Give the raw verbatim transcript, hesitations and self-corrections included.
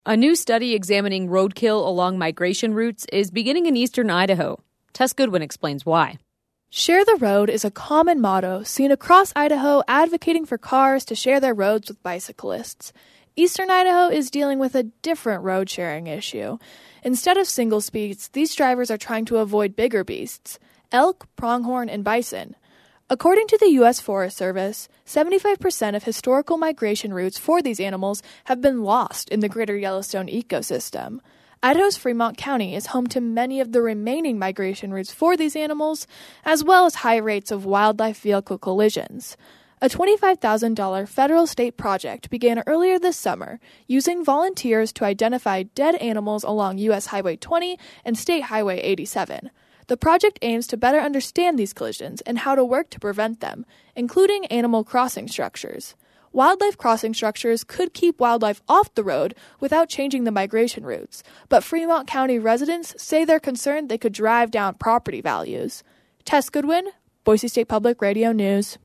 A new study examining roadkill along migration routes is beginning in eastern Idaho. Tess Goodwin explains why. Share the road is a common motto seen across Idaho advocating for cars to share their roads with bicyclists. Eastern Idaho is dealing with a different road sharing issue. Instead of single speeds, these drivers are trying to avoid bigger beasts, elk, pronghorn, and bison. According to the U S Forest Service, seventy-five percent of historical migration routes for these animals have been lost in the greater Yellowstone ecosystem. Idaho's Fremont County is home to many of the remaining migration routes for these animals, as well as high rates of wildlife vehicle collisions. A twenty-five thousand dollars federal state project began earlier this summer, using volunteers to identify dead animals along U S Highway twenty and State Highway eighty-seven. The project aims to better understand these collisions and how to work to prevent them, including animal crossing structures. Wildlife crossing structures could keep wildlife off the road without changing the migration routes, but Fremont County residents say they're concerned they could drive down property values. Tess Goodwin, Boise State Public Radio News.